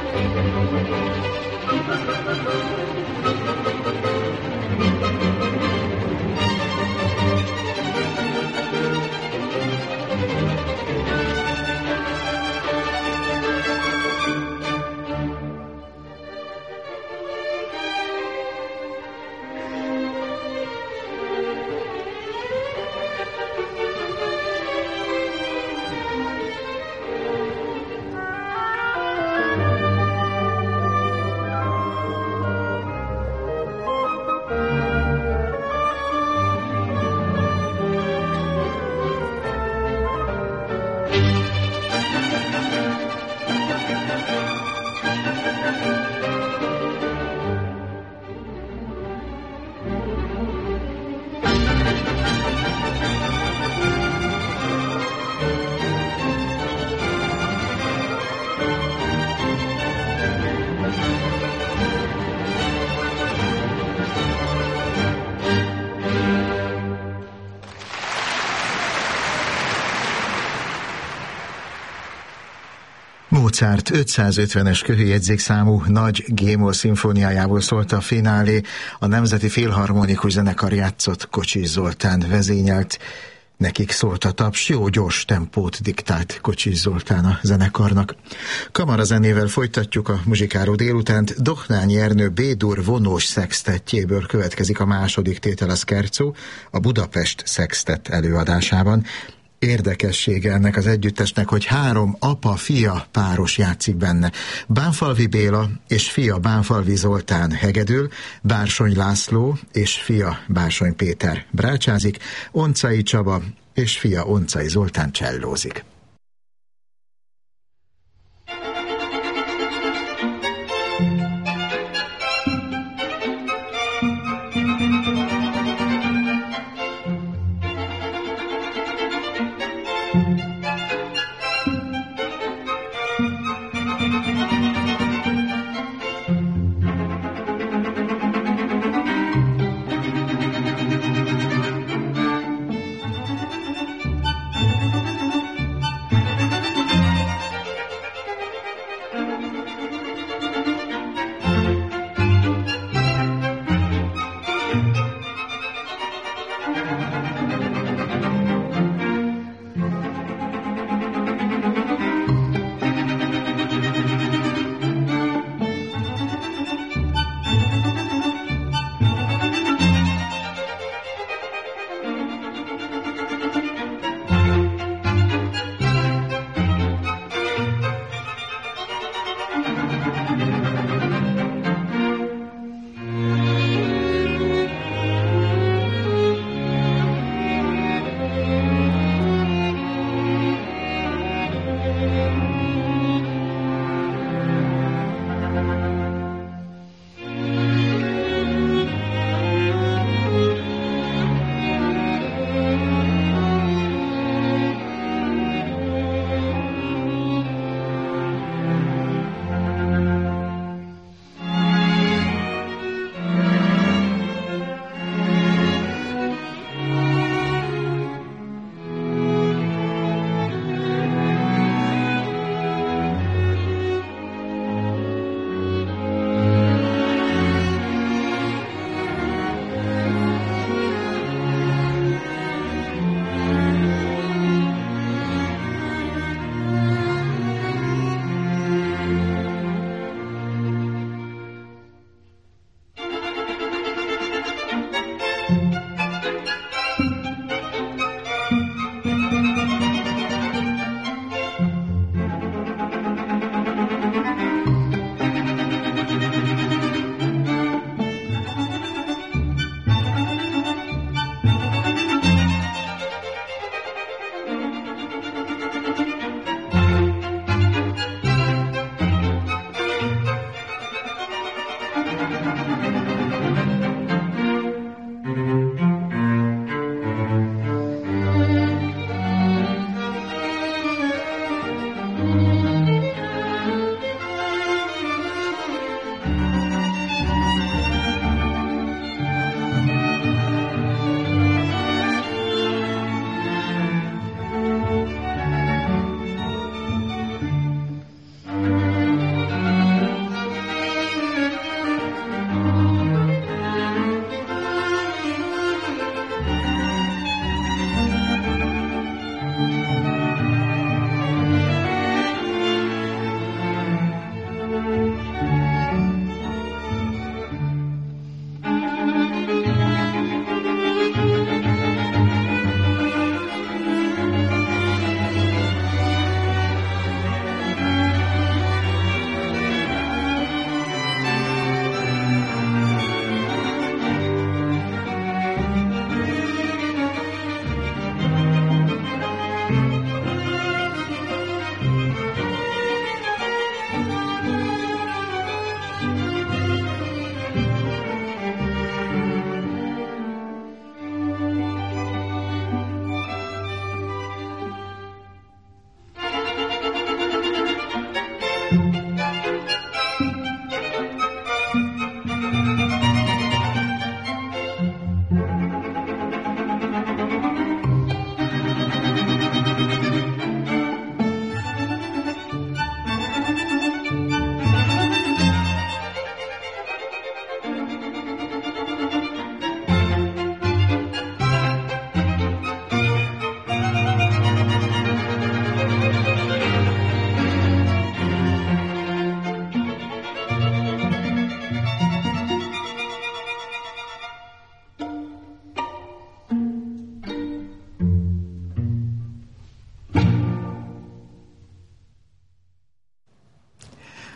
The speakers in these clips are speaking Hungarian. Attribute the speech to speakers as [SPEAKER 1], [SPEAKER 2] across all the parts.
[SPEAKER 1] Mozart 550-es köhőjegyzékszámú nagy G-moll szimfóniájából szólt a finálé, a Nemzeti Filharmonikus Zenekar játszott, Kocsis Zoltán vezényelt. Nekik szólt a taps, jó gyors tempót diktált Kocsis Zoltán a zenekarnak. Kamarazenével folytatjuk a muzsikáló délutánt. Dohnányi Ernő B-dur vonós szextettjéből következik a második tétel, a Scherzo, a Budapest Szextett előadásában. Érdekessége ennek az együttesnek, hogy 3 apa-fia páros játszik benne. Bánfalvi Béla és fia Bánfalvi Zoltán hegedül, Bársony László és fia Bársony Péter brácsázik, Oncai Csaba és fia Oncai Zoltán csellózik.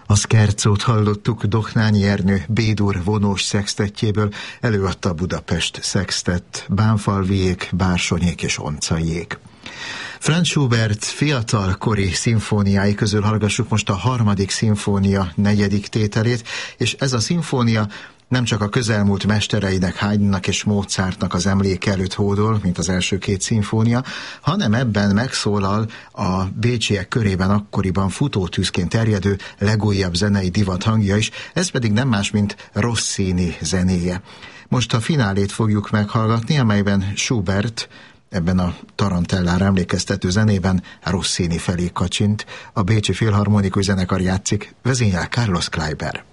[SPEAKER 1] A Scherzót hallottuk Doknányi Ernő B-dur vonós szextettjéből, előadta a Budapest Szextett, Bánfalviék, Bársonyék és Oncaiék. Franz Schubert fiatalkori szimfóniái közül hallgassuk most a 3. szimfónia 4. tételét, és ez a szimfónia nem csak a közelmúlt mestereinek, Haydnnak és Mozartnak az emléke előtt hódol, mint az első 2 szimfónia, hanem ebben megszólal a bécsiek körében akkoriban futótűzként terjedő legújabb zenei divat hangja is, ez pedig nem más, mint Rossini zenéje. Most a finálét fogjuk meghallgatni, amelyben Schubert ebben a tarantellára emlékeztető zenében Rossini felé kacsint. A Bécsi Filharmonikus Zenekar játszik, vezényel Carlos Kleiber.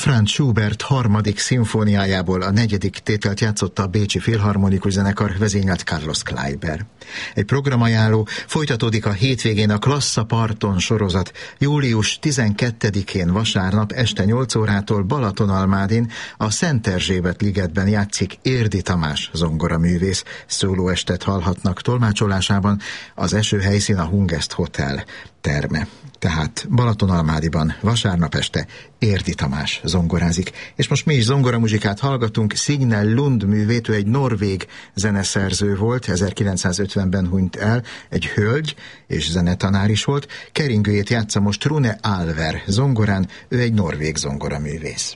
[SPEAKER 1] Franz Schubert harmadik szimfóniájából a negyedik tételt játszotta a Bécsi Filharmonikus Zenekar, vezényelt Carlos Kleiber. Egy programajánló: folytatódik a hétvégén a Klassza Parton sorozat. Július 12-én vasárnap este 8 órától Balatonalmádin a Szent Erzsébet ligetben játszik Érdi Tamás zongoraművész. Szólóestet hallhatnak, tolmácsolásában az esőhelyszín a Hungest Hotel terme. Tehát Balatonalmádiban vasárnap este Érdi Tamás zongorázik. És most mi is zongoramuzsikát hallgatunk. Signe Lund művét, ő egy norvég zeneszerző volt, 1950-ben hunyt el, egy hölgy és zenetanár is volt. Keringőjét játsza most Rune Alver zongorán, ő egy norvég zongoraművész.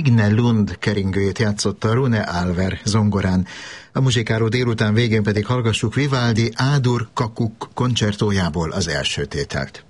[SPEAKER 1] Signe Lund keringőjét játszotta Rune Alver zongorán. A muzsikáló délután végén pedig hallgassuk Vivaldi Ádur Kakuk koncertójából az első tételt.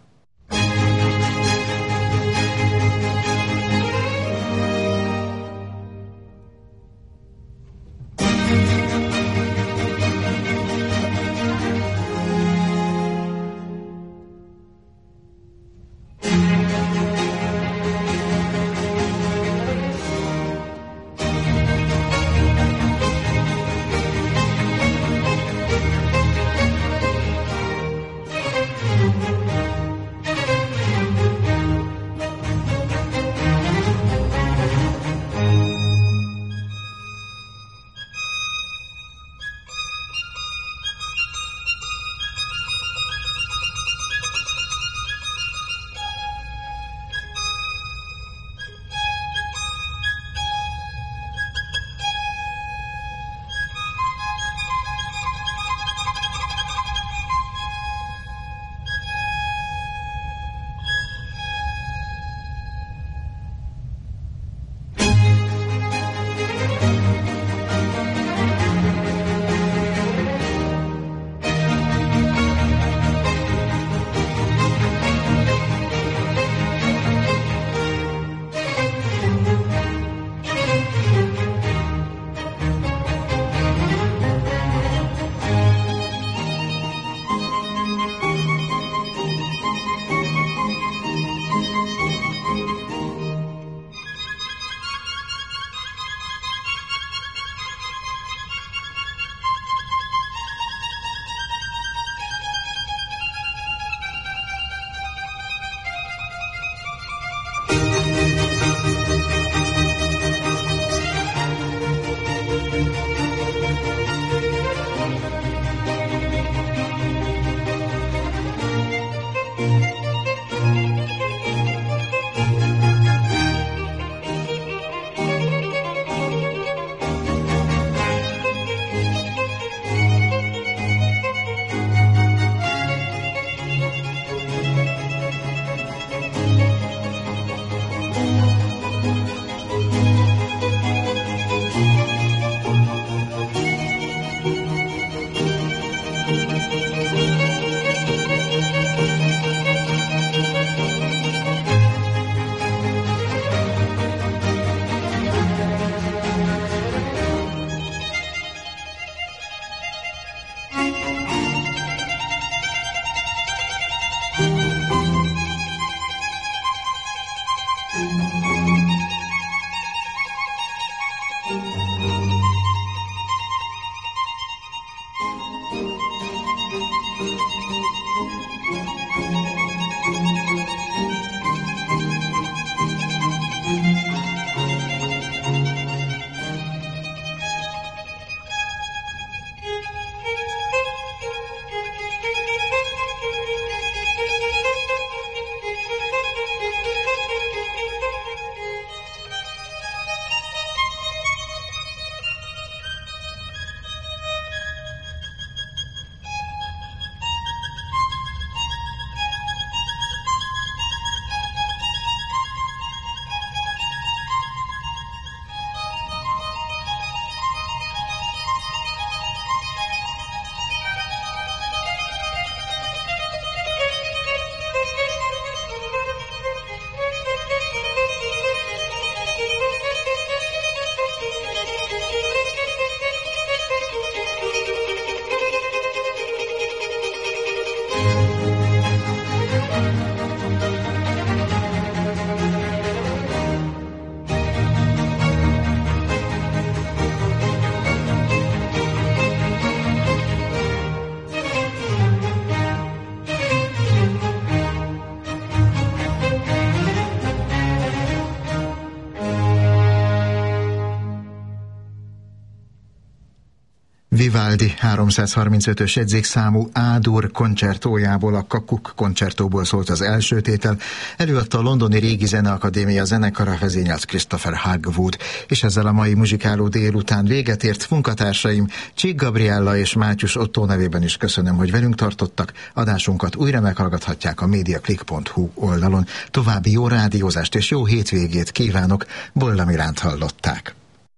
[SPEAKER 1] Vivaldi 335-ös jegyzékszámú A-dur koncertójából, a Kakuk koncertóból szólt az első tétel, előadta a londoni Régi Zeneakadémia zenekara, vezényelt Christopher Hogwood, és ezzel a mai muzsikáló délután véget ért. Munkatársaim Csík Gabriella és Mátyus Ottó nevében is köszönöm, hogy velünk tartottak. Adásunkat újra meghallgathatják a mediaclick.hu oldalon. További jó rádiózást és jó hétvégét kívánok. Bolla Milánt hallották.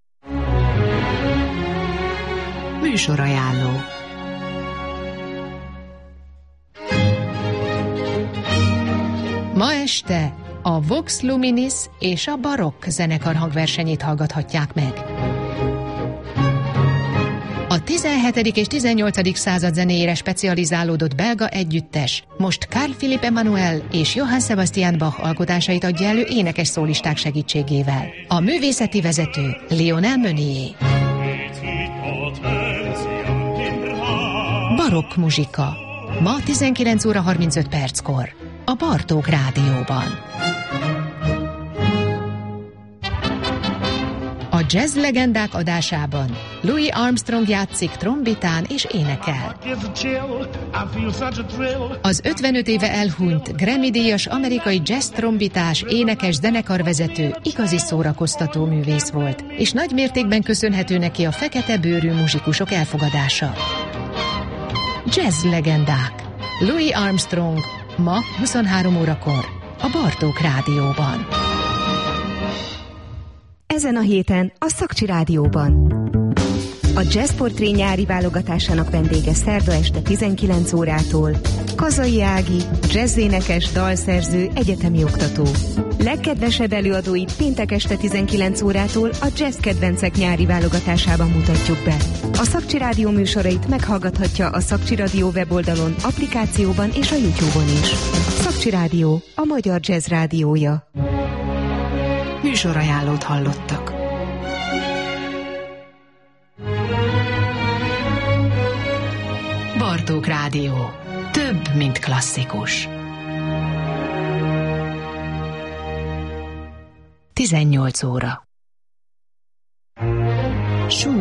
[SPEAKER 2] Műsorajánló. Ma este a Vox Luminis és a Barokk zenekar hangversenyét hallgathatják meg. A 17. és 18. század zenéjére specializálódott belga együttes most Carl Philipp Emanuel és Johann Sebastian Bach alkotásait adja elő énekes szólisták segítségével. A művészeti vezető Lionel Meunier. Barokk muzsika. Ma 19 óra 35 perckor. A Bartók Rádióban. A jazz legendák adásában Louis Armstrong játszik trombitán és énekel. Az 55 éve elhunyt Grammy-díjas amerikai jazz trombitás, énekes, zenekarvezető igazi szórakoztató művész volt, és nagy mértékben köszönhető neki a fekete bőrű muzsikusok elfogadása. Jazz legendák. Louis Armstrong ma 23 órakor a Bartók Rádióban.
[SPEAKER 3] Ezen a héten a Szakcsi Rádióban. A Jazz Portré nyári válogatásának vendége szerda este 19 órától Kazai Ági, jazzénekes, dalszerző, egyetemi oktató. Legkedvesebb előadóit péntek este 19 órától a Jazz Kedvencek nyári válogatásában mutatjuk be. A Szakcsi Rádió műsorait meghallgathatja a Szakcsi Rádió weboldalon, applikációban és a YouTube-on is. Szakcsi Rádió, a magyar jazz rádiója.
[SPEAKER 2] Műsorajánlót hallottak. Bartók Rádió. Több, mint klasszikus. 18 óra.